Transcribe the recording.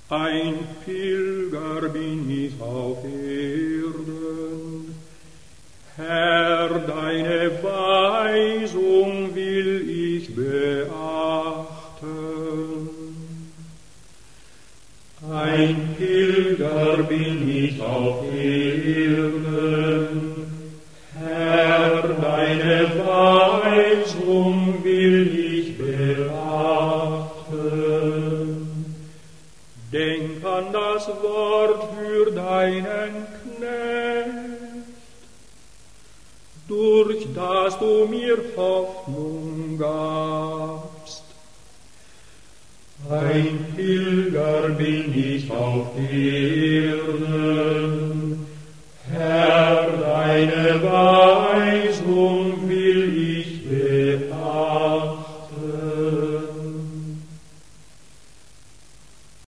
Ein Pilger bin ich auf Erden, Herr, deine Weisung will ich beachten. Ein Pilger bin ich auf Erden, Herr, deine Weisung will ich beachten. Denk an das Wort für deinen Knecht, durch das du mir Hoffnung gabst. Ein Pilger bin ich auf Erden, Herr, deine Weisung